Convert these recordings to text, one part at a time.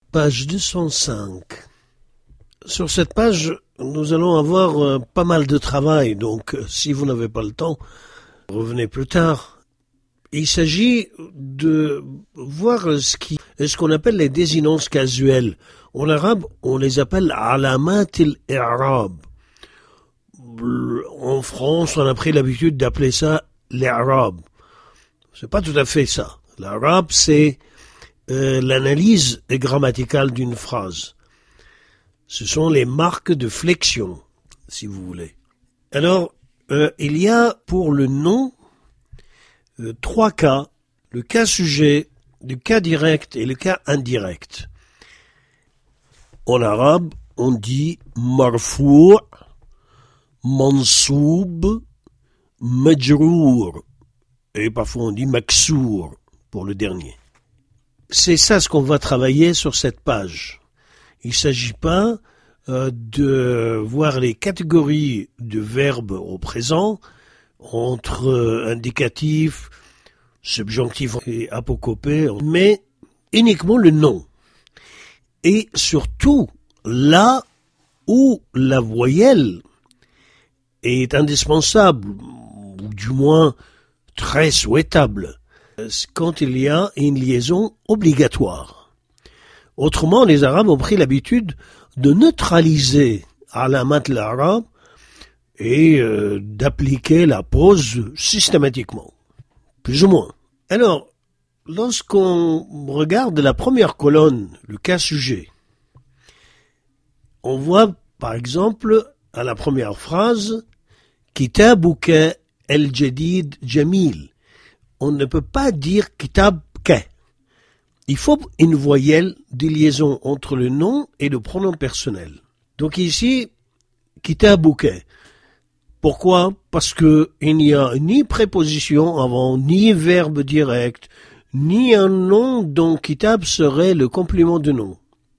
Page 205. Sur cette page, nous allons avoir pas mal de travail, donc si vous n'avez pas le temps, revenez plus tard. Il s'agit de voir ce qu'on appelle les désinences casuelles. En arabe, on les appelle alamat al-i'rab. En France, on a pris l'habitude d'appeler ça l'Arab. C'est pas tout à fait ça. L'Arab, c'est l'analyse grammaticale d'une phrase. Ce sont les marques de flexion, si vous voulez. Alors, il y a pour le nom trois cas, le cas sujet, le cas direct et le cas indirect. En arabe, on dit marfou', mansoub, majrour, et parfois on dit maksour pour le dernier. C'est ça ce qu'on va travailler sur cette page. Il ne s'agit pas de voir les catégories de verbes au présent entre indicatif, subjonctif et apocopé, mais uniquement le nom. Et surtout, là où la voyelle est indispensable, ou du moins très souhaitable, quand il y a une liaison obligatoire. Autrement, les Arabes ont pris l'habitude de neutraliser alamat al-i'rab et d'appliquer la pause systématiquement, plus ou moins. Alors, lorsqu'on regarde la première colonne, le cas sujet, on voit par exemple à la première phrase « Kitabuka el-jadid jamil ». On ne peut pas dire « kitab ka ». Il faut une voyelle de liaison entre le nom et le pronom personnel. Donc ici, « kitabuka ». Pourquoi? Parce que il n'y a ni préposition avant, ni verbe direct, ni un nom dont kitab serait le complément de nom.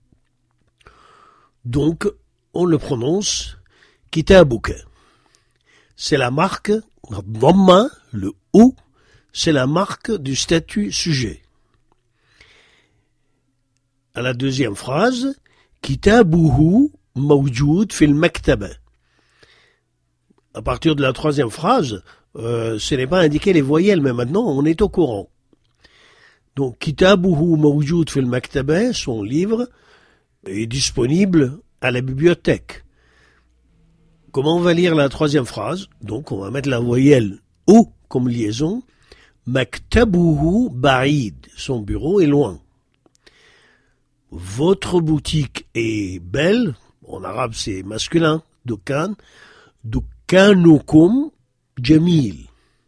Donc, on le prononce kitabuka. C'est la marque, dhamma, le ou, c'est la marque du statut sujet. À la deuxième phrase, kitabuhu mawjoud fil maktaba. À partir de la troisième phrase, ce n'est pas indiqué les voyelles, mais maintenant on est au courant. Donc, kitabuhu mawjoud fil maktaba, son livre, est disponible à la bibliothèque. Comment on va lire la troisième phrase? Donc, on va mettre la voyelle ou comme liaison. Maktabuhu ba'id, son bureau est loin. Votre boutique est belle, en arabe c'est masculin, dukan, dukanukum jamil.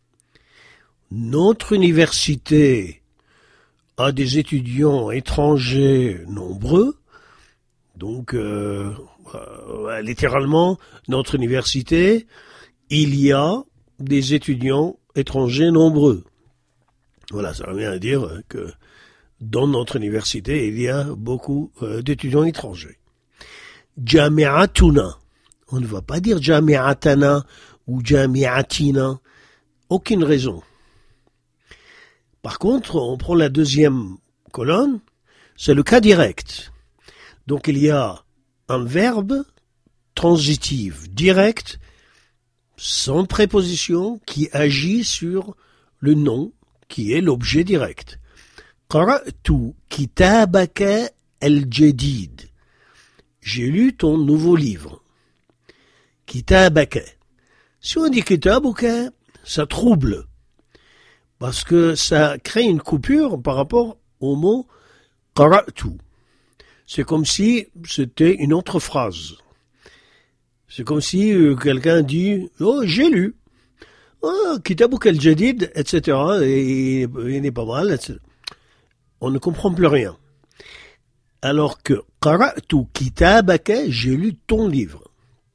Notre université a des étudiants étrangers nombreux, donc littéralement, notre université, il y a des étudiants étrangers nombreux. Voilà, ça revient à dire que dans notre université, il y a beaucoup d'étudiants étrangers. Jami'atuna. On ne va pas dire jami'atana ou jami'atina. Aucune raison. Par contre, on prend la deuxième colonne, c'est le cas direct. Donc il y a un verbe transitif direct, sans préposition, qui agit sur le nom, qui est l'objet direct. Qara'tu kitabaka al-jadid. J'ai lu ton nouveau livre. Kitabaka. Si on dit kitabuka, ça trouble. Parce que ça crée une coupure par rapport au mot qara'tu. C'est comme si c'était une autre phrase. C'est comme si quelqu'un dit « Oh, j'ai lu. Oh, Kitabuka al-Jadid, etc. Et il est pas mal, etc. » On ne comprend plus rien. Alors que « Qara'tu kitabaka » j'ai lu ton livre.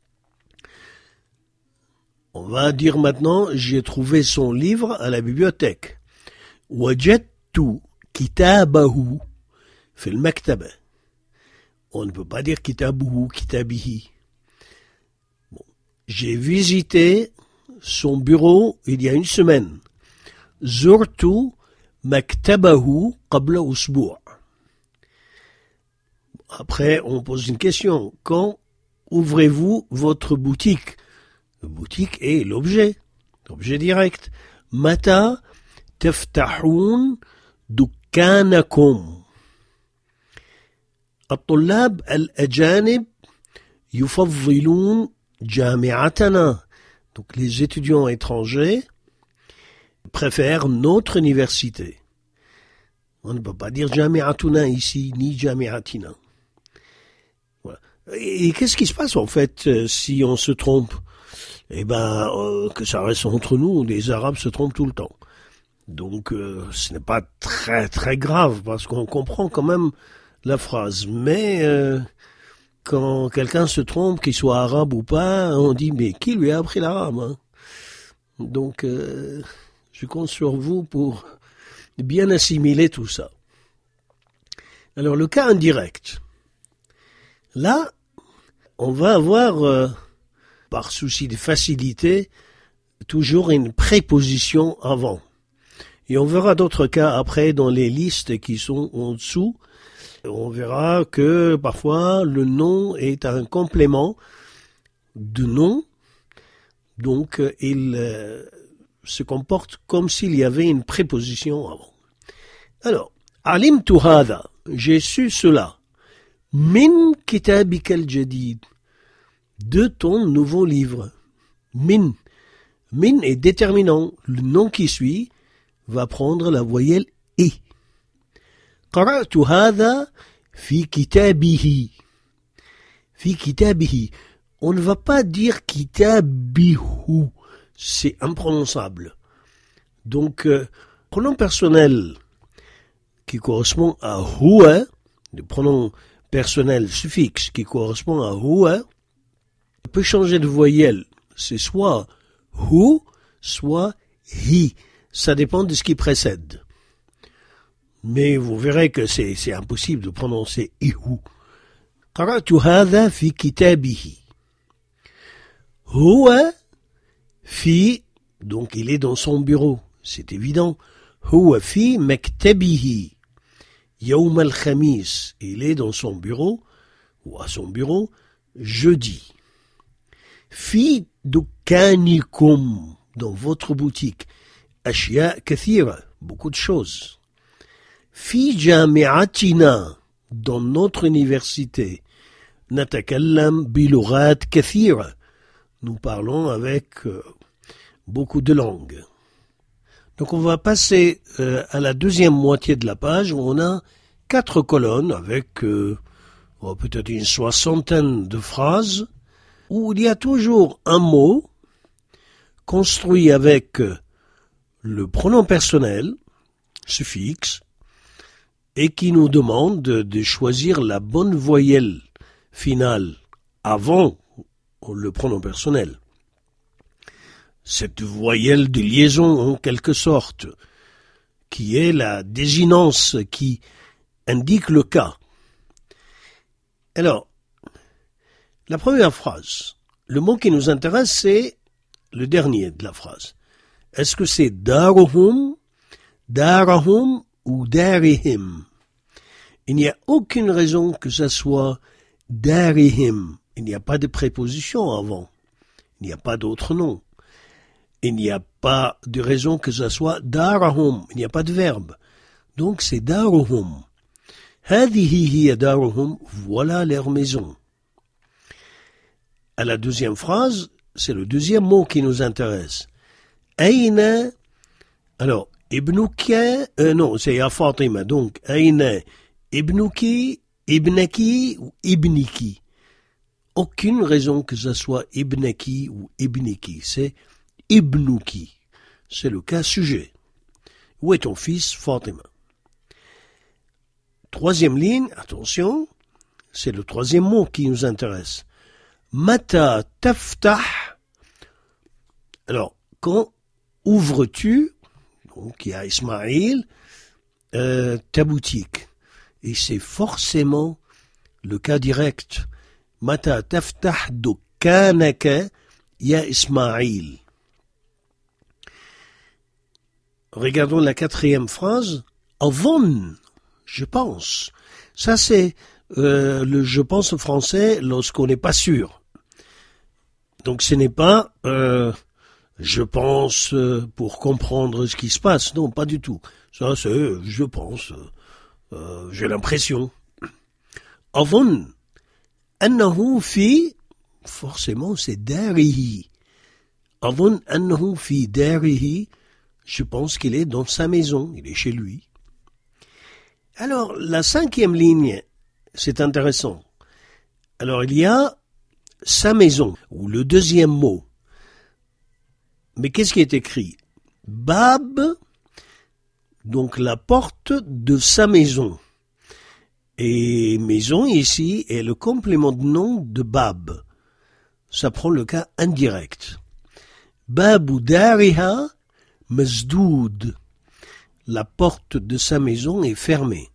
On va dire maintenant « J'ai trouvé son livre à la bibliothèque. » « Wajadtu kitabahu fil maktaba. » On ne peut pas dire kitabuhu, kitabihi. Bon. J'ai visité son bureau il y a une semaine. Zurtu maktabahu qabla usbu'. après, on pose une question. Quand ouvrez-vous votre boutique? La boutique est l'objet direct. Mata تفتحون دكانكم. الطلاب الأجانب يفضلون جامعتنا. Donc les étudiants étrangers préfèrent notre université. On ne peut pas dire jami'atuna ici, ni jami'atina. Voilà. Et qu'est-ce qui se passe en fait si on se trompe? Eh ben, que ça reste entre nous, les Arabes se trompent tout le temps. Donc ce n'est pas très très grave parce qu'on comprend quand même la phrase. Mais quand quelqu'un se trompe, qu'il soit arabe ou pas, on dit mais qui lui a appris l'arabe, hein? Donc je compte sur vous pour bien assimiler tout ça. Alors le cas indirect. Là, on va avoir, par souci de facilité, toujours une préposition avant. Et on verra d'autres cas après dans les listes qui sont en dessous. On verra que parfois le nom est un complément de nom. Donc il se comporte comme s'il y avait une préposition avant. Alors, alimtu hada, j'ai su cela. Min kitabika al-jadid, de ton nouveau livre. Min est déterminant. Le nom qui suit va prendre la voyelle I. قرأت هذا في كتابه. في كتابه. On ne va pas dire kitabihu. C'est imprononçable. Donc, pronom personnel qui correspond à huwa, le pronom personnel suffixe qui correspond à huwa, peut changer de voyelle. C'est soit hu, soit hi. Ça dépend de ce qui précède. Mais vous verrez que c'est impossible de prononcer ihu. قرأت هذا في كتابه. هو في, donc il est dans son bureau, c'est évident. هو في مكتبه. يوم الخميس, il est dans son bureau, ou à son bureau, jeudi. في دكانكم, dans votre boutique. أشياء كثيرة, beaucoup de choses. في جامعتنا, dans notre université. نتكلم بلغات كثيرة. Nous parlons avec beaucoup de langues. Donc on va passer à la deuxième moitié de la page où on a 4 colonnes avec peut-être une 60aine de phrases où il y a toujours un mot construit avec le pronom personnel, suffixe, et qui nous demande de choisir la bonne voyelle finale avant le pronom personnel. Cette voyelle de liaison en quelque sorte, qui est la désinence qui indique le cas. Alors, la première phrase, le mot qui nous intéresse, c'est le dernier de la phrase. Est-ce que c'est daruhum, darahum ou darihim? Il n'y a aucune raison que ça soit darihim. Il n'y a pas de préposition avant. Il n'y a pas d'autre nom. Il n'y a pas de raison que ça soit darahum. Il n'y a pas de verbe. Donc c'est daruhum. Hadihi hiya daruhum. Voilà leur maison. À la deuxième phrase, c'est le deuxième mot qui nous intéresse. Aina. Alors, ibnuka. Non, c'est ya Fatima. Donc, aina ibnuki, ibnaki ou ibniki. Aucune raison que ça soit ibnaki ou ibniki. C'est ibnuki. C'est le cas sujet. Où est ton fils, Fatima? Troisième ligne, attention, c'est le troisième mot qui nous intéresse. Mata taftah. Alors, quand ouvres-tu, donc il y a Ismaïl, ta boutique? Et c'est forcément le cas direct. Mata taftah dukkanaka ya Ismaïl. Regardons la quatrième phrase. Avon, je pense. Ça c'est le je pense français lorsqu'on n'est pas sûr. Donc ce n'est pas je pense pour comprendre ce qui se passe. Non, pas du tout. Ça c'est je pense, j'ai l'impression. أظن أنه في forcément c'est داره. أظن أنه في داره. Je pense qu'il est dans sa maison, il est chez lui. Alors, la 5e ligne, c'est intéressant. Alors, il y a sa maison, ou le deuxième mot. Mais qu'est-ce qui est écrit? Bab, donc la porte de sa maison. Et maison, ici, est le complément de nom de Bab. Ça prend le cas indirect. Babu dariha masdoud. La porte de sa maison est fermée.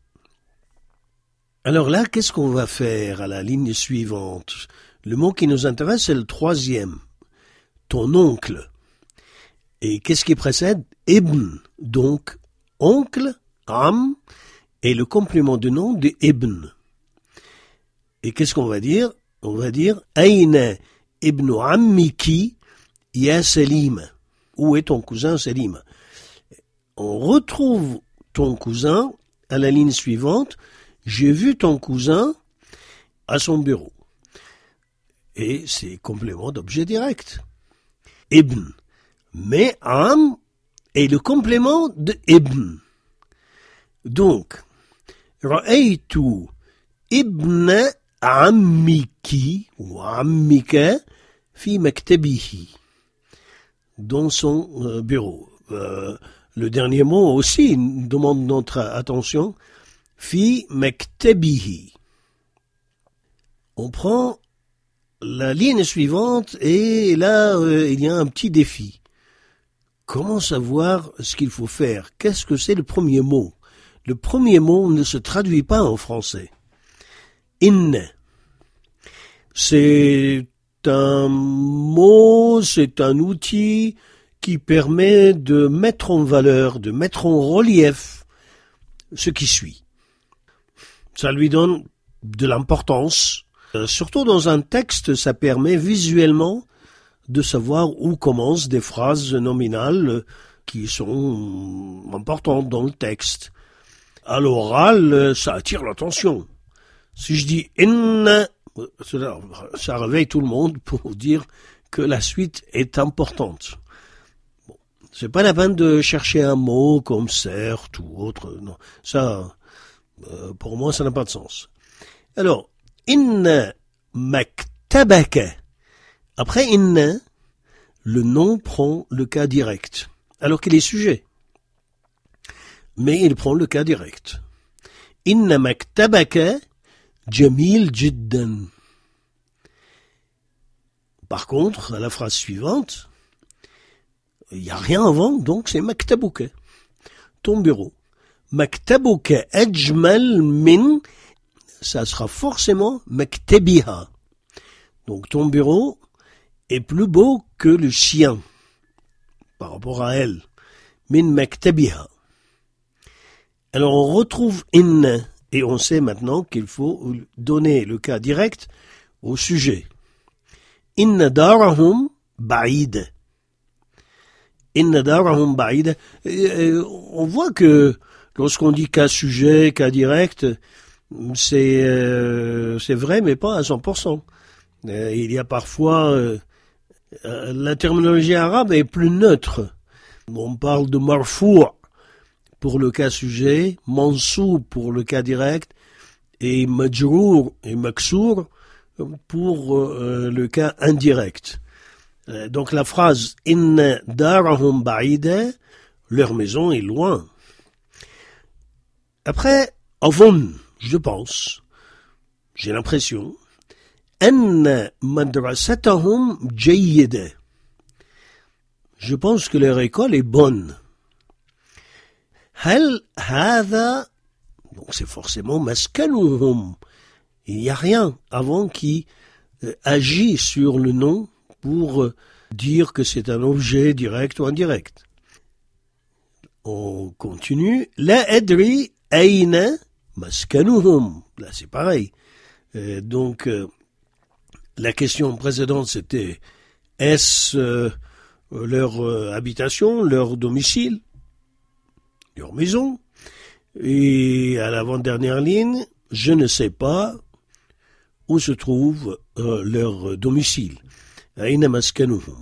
Alors là, qu'est-ce qu'on va faire à la ligne suivante? Le mot qui nous intéresse, c'est le 3e. Ton oncle. Et qu'est-ce qui précède? Ibn. Donc, oncle, am, est le complément de nom de ibn. Et qu'est-ce qu'on va dire? On va dire, Aina ibn ammiki ya Salim. Où est ton cousin Salim? On retrouve ton cousin à la ligne suivante. J'ai vu ton cousin à son bureau. Et c'est complément d'objet direct. Ibn. Mais am est le complément de ibn. Donc, ra'aytu ibn ammiki ou ammika fi maktabihi. Dans son bureau. Le dernier mot aussi demande notre attention. Fi maktabihi. On prend la ligne suivante et là, il y a un petit défi. Comment savoir ce qu'il faut faire? Qu'est-ce que c'est le premier mot? Le premier mot ne se traduit pas en français. In. C'est un mot, c'est un outil qui permet de mettre en valeur, de mettre en relief ce qui suit. Ça lui donne de l'importance. Surtout dans un texte, ça permet visuellement de savoir où commencent des phrases nominales qui sont importantes dans le texte. À l'oral, ça attire l'attention. Si je dis « inna », ça réveille tout le monde pour dire que la suite est importante. Bon, c'est pas la peine de chercher un mot comme « certes » ou autre. Non, ça, pour moi, ça n'a pas de sens. Alors, « inna maktabaka ». Après « inna », le nom prend le cas direct, alors qu'il est sujet. Mais il prend le cas direct. « Inna maktabaka » Jamil jiddan. Par contre, à la phrase suivante, il n'y a rien avant, donc c'est maktabuka. Ton bureau. Maktabuka ajmal min, ça sera forcément maktabiha. Donc ton bureau est plus beau que le sien par rapport à elle. Min maktabiha. Alors on retrouve inna. Et on sait maintenant qu'il faut donner le cas direct au sujet. Inna darahum ba'id. Inna darahum ba'id. On voit que lorsqu'on dit cas sujet, cas direct, c'est vrai, mais pas à 100%. Il y a parfois la terminologie arabe est plus neutre. On parle de marfou' pour le cas sujet, mansoub pour le cas direct, et majrour et maksour pour le cas indirect. Donc la phrase « Inna darahum ba'ida » leur maison est loin. Après, « avon » je pense, j'ai l'impression, « Anna madrasatahum jayyida » je pense que leur école est bonne. هل هذا donc c'est forcément maskanuhum. Il n'y a rien avant qui agit sur le nom pour dire que c'est un objet direct ou indirect. On continue. La adri aina maskanuhum. Là, c'est pareil. Donc, la question précédente, c'était est-ce leur habitation, leur domicile, leur maison? Et à l'avant-dernière ligne, je ne sais pas où se trouve leur domicile. Aïna maskanuhum.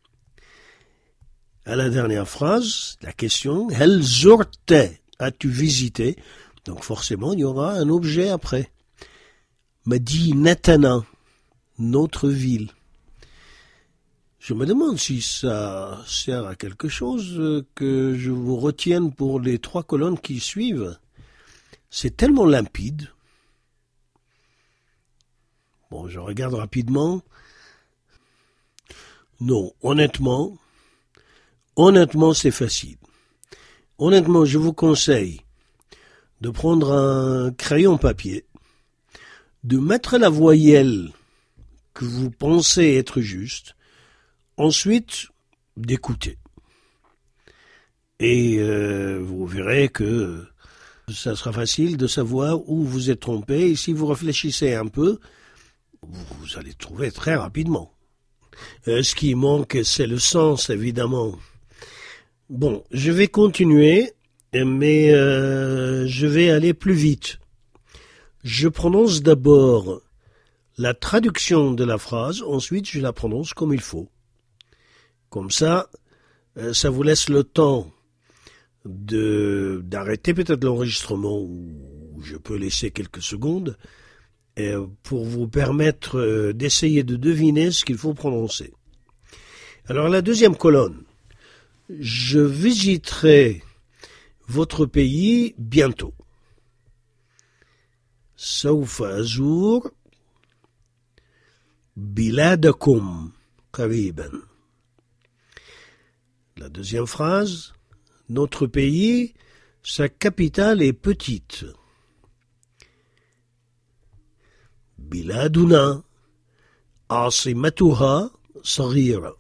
À la dernière phrase, la question, hel zurte, as-tu visité? Donc forcément, il y aura un objet après. Madinatana, notre ville. Je me demande si ça sert à quelque chose que je vous retienne pour les 3 colonnes qui suivent. C'est tellement limpide. Bon, je regarde rapidement. Non, honnêtement, c'est facile. Honnêtement, je vous conseille de prendre un crayon papier, de mettre la voyelle que vous pensez être juste, ensuite d'écouter. Et vous verrez que ça sera facile de savoir où vous êtes trompé. Et si vous réfléchissez un peu, vous allez trouver très rapidement. Ce qui manque, c'est le sens, évidemment. Bon, je vais continuer, mais je vais aller plus vite. Je prononce d'abord la traduction de la phrase, ensuite je la prononce comme il faut. Comme ça, ça vous laisse le temps d'arrêter peut-être l'enregistrement, ou je peux laisser quelques secondes, pour vous permettre d'essayer de deviner ce qu'il faut prononcer. Alors la deuxième colonne. Je visiterai votre pays bientôt. سوف أزور بلادكم قريبا. La deuxième phrase. Notre pays, sa capitale est petite. بلادنا عاصمتها صغيرة.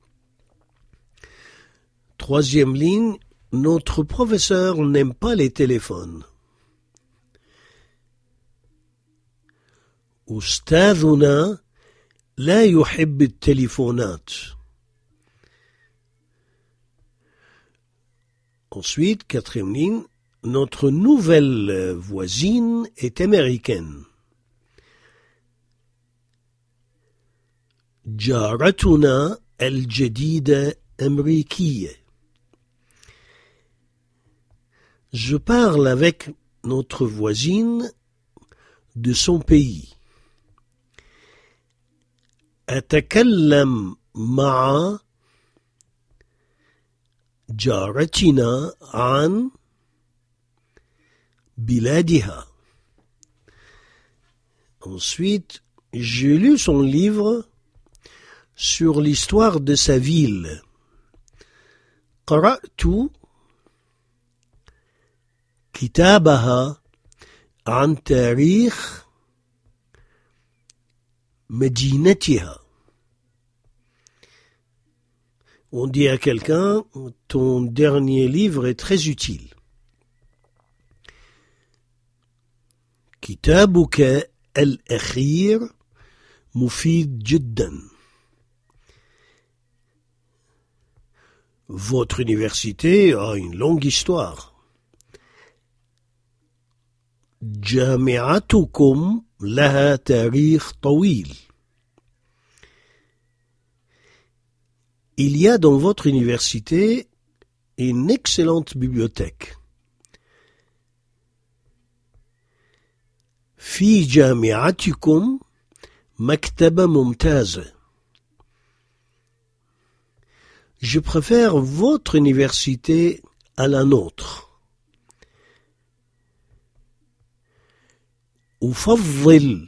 Troisième ligne, notre professeur n'aime pas les téléphones. أستاذنا لا يحب التليفونات. Ensuite, quatrième ligne, notre nouvelle voisine est américaine. جارتنا الجديدة أمريكية. Je parle avec notre voisine de son pays. أتكلم مع جارتنا عن بلادها. Ensuite, j'ai lu son livre sur l'histoire de sa ville. قرأت كتابها عن تاريخ مدينتها. On dit à quelqu'un, ton dernier livre est très utile. كتابك الأخير مفيد جدا. Votre université a une longue histoire. جامعتكم لها تاريخ طويل. Il y a dans votre université une excellente bibliothèque. في جامعتكم مكتبة ممتازة. Je préfère votre université à la nôtre. أفضل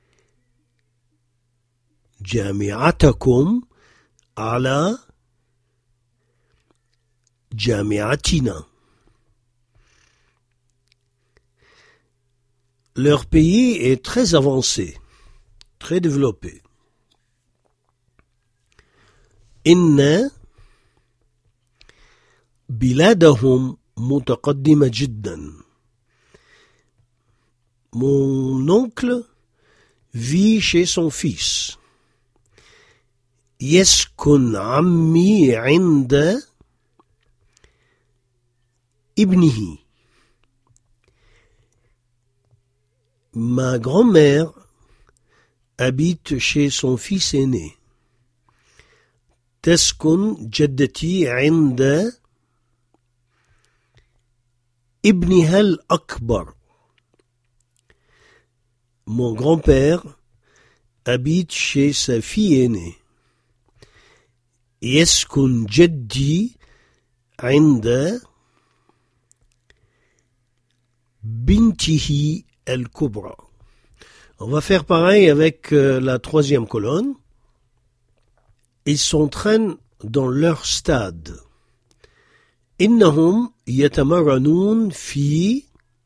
جامعتكم على جامعتنا. Leur pays est très avancé, très développé. إن بلادهم متقدمة جدا. Mon Mon oncle vit chez son fils. يسكن عمي عند ابنه. Ma grand-mère habite chez son fils aîné. تسكن جدتي عند ابنها الأكبر. Mon grand-père habite chez sa fille aînée. يسكن جدي عند بنته الكبرى. On va faire pareil avec la troisième colonne. Ils s'entraînent dans leur stade. إنهم يتمرنون في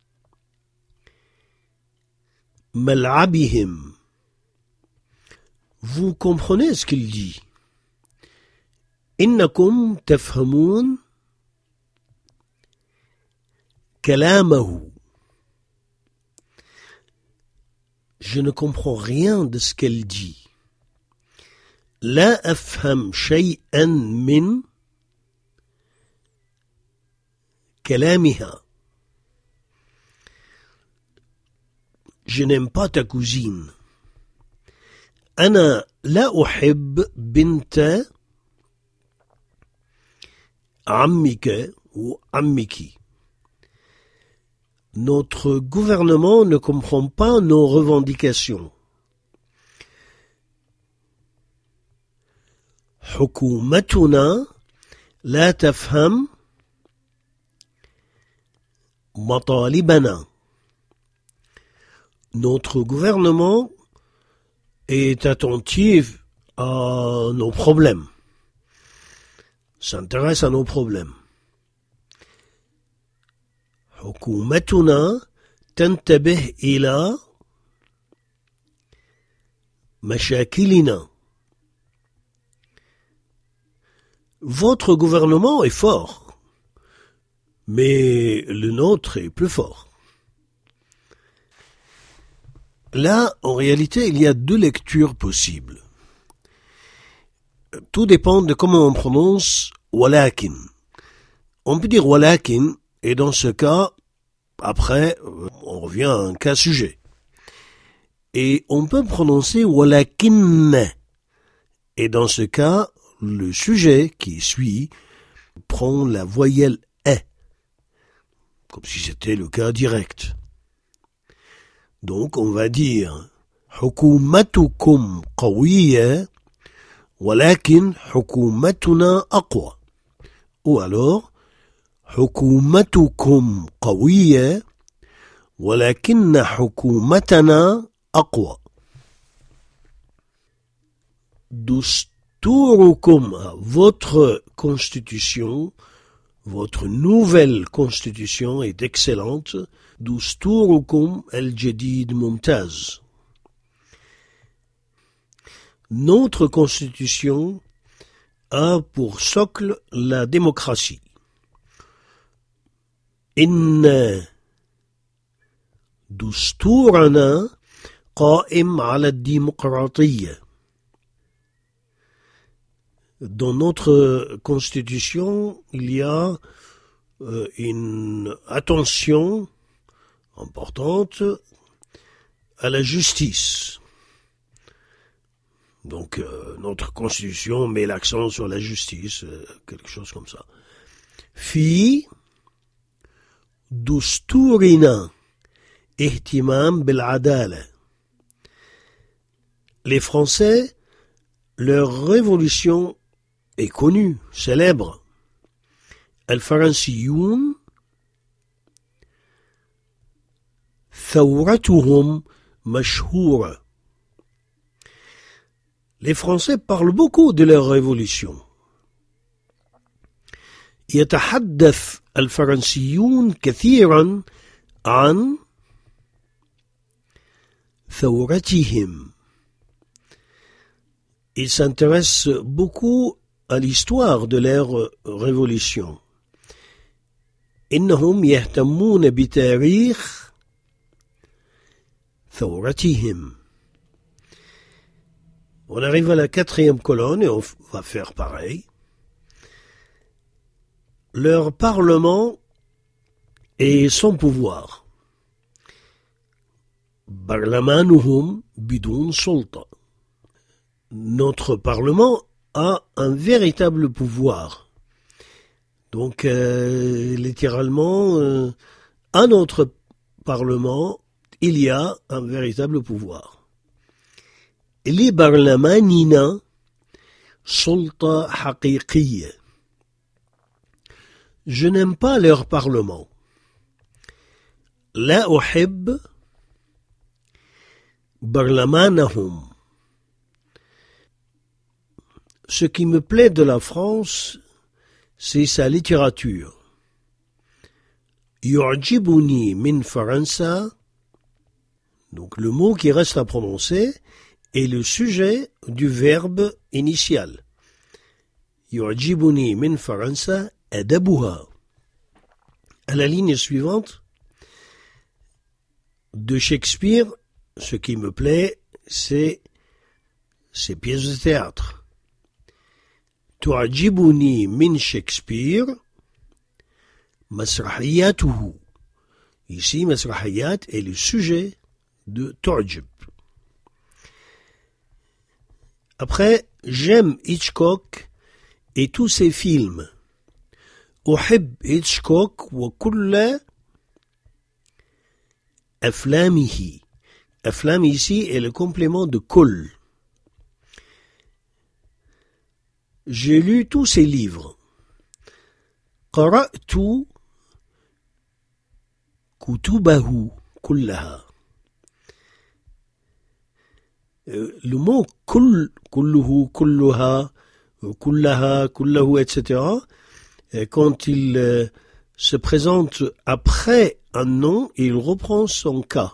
ملعبهم. Vous comprenez ce qu'il dit. إنكم تفهمون كلامه. Je ne comprends rien de ce qu'elle dit. لا أفهم شيئا من كلامها. Je n'aime pas ta cousine. أنا لا أحب بنت عمك وعمك. Notre gouvernement ne comprend pas nos revendications. حكومتنا لا تفهم مطالبنا. Notre gouvernement est attentif à nos problèmes. S'intéresse à nos problèmes. حكومتنا تنتبه إلى مشاكلنا. Votre gouvernement est fort, mais le nôtre est plus fort. Là, en réalité, il y a deux lectures possibles. Tout dépend de comment on prononce walakin. On peut dire walakin, et dans ce cas, après, on revient à un cas sujet. Et on peut prononcer walakin, et dans ce cas, le sujet qui suit prend la voyelle « est », comme si c'était le cas direct. Donc on va dire « حكومتكم قوية ولكن حكومتنا أقوى » ou alors « حكومتكم قوية ولكن حكومتنا أقوى » دستوركم, votre constitution, votre nouvelle constitution est excellente. دستوركم الجديد ممتاز. Notre constitution a pour socle la démocratie. إن دستورنا قائم على الديمقراطية. Dans notre constitution, il y a une attention importante à la justice. Donc notre constitution met l'accent sur la justice, quelque chose comme ça. في دستورنا اهتمام بالعدالة. Les Français, leur révolution est connue, célèbre. الفرنسيون ثورتهم مشهورة. Les Français parlent beaucoup de leur révolution. يتحدث الفرنسيون كثيرا عن ثورتهم. Ils s'intéressent beaucoup à l'histoire de leur révolution. إنهم يهتمون بتاريخ ثورتهم. On arrive à la 4e colonne et on va faire pareil. Leur parlement et son pouvoir. برلمانهم بدون سلطة. Notre parlement a un véritable pouvoir. Donc, littéralement, à notre parlement, il y a un véritable pouvoir. لبرلماننا سلطة حقيقية. Je n'aime pas leur parlement. لا أحب برلمانهم. Ce qui me plaît de la France, c'est sa littérature. يعجبني من فرنسا. Donc le mot qui reste à prononcer est le sujet du verbe initial. يعجبني من فرنسا أدبها. À la ligne suivante, de Shakespeare, ce qui me plaît, c'est ses pièces de théâtre. تعجبني من شكسبير مسرحياته. Ici, مسرحيات est le sujet de تعجب. Après, j'aime Hitchcock et tous ses films. أحب Hitchcock وكل أفلامه. أفلام ici est le complément de كل. J'ai lu tous ses livres. قرأت كتبه كلها. Le mot كل, كله, كلها, كلها, كله, etc. Quand il se présente après un nom, il reprend son cas.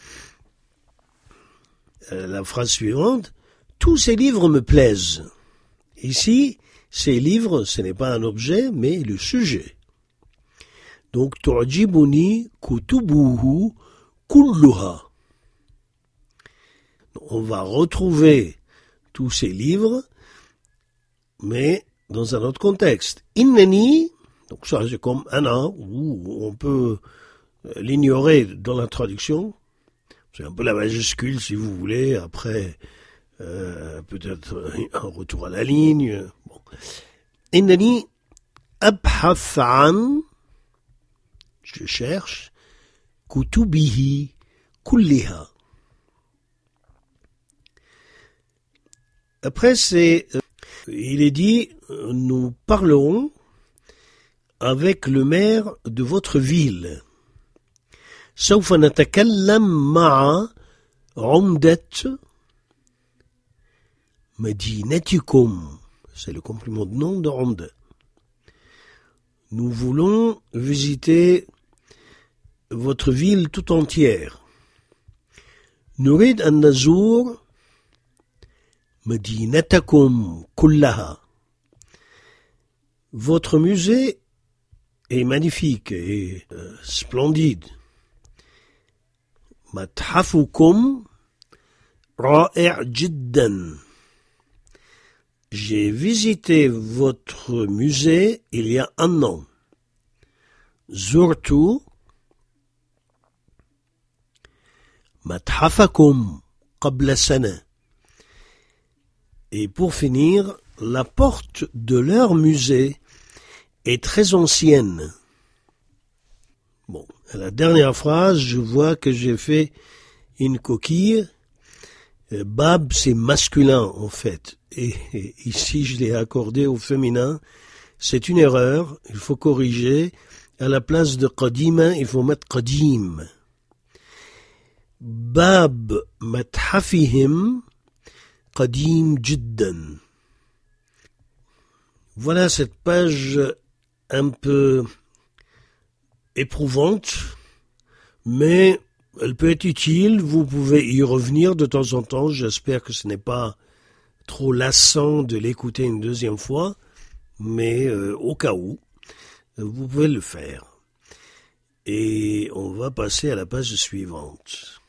La phrase suivante, tous ces livres me plaisent. Ici, ces livres, ce n'est pas un objet, mais le sujet. Donc, تعجبني كتبه كلها. On va retrouver tous ces livres, mais dans un autre contexte. إنني, donc ça c'est comme أنا, ou on peut l'ignorer dans la traduction. C'est un peu la majuscule si vous voulez, après peut-être un retour à la ligne. Bon. إنني أبحث عن, je cherche, كتبه كلها. Après, il est dit, nous parlerons avec le maire de votre ville. سوف نتكلم مع عمدة مدينتكم. C'est le complément de nom de عمدة. Nous voulons visiter votre ville tout entière. نريد أن نزور مدينتكم كلها. Votre musée est magnifique et splendide. متحفكم رائع جدا. J'ai visité votre musée il y a un an. زرت متحفكم قبل سنة. Et pour finir, la porte de leur musée est très ancienne. Bon, à la dernière phrase, je vois que j'ai fait une coquille. Bab, c'est masculin en fait. Et ici, je l'ai accordé au féminin. C'est une erreur, il faut corriger. À la place de qadima, il faut mettre qadim. Bab mathafihim qadim jiddan. Voilà cette page un peu éprouvante, mais elle peut être utile. Vous pouvez y revenir de temps en temps. J'espère que ce n'est pas trop lassant de l'écouter une deuxième fois, mais au cas où, vous pouvez le faire. Et on va passer à la page suivante.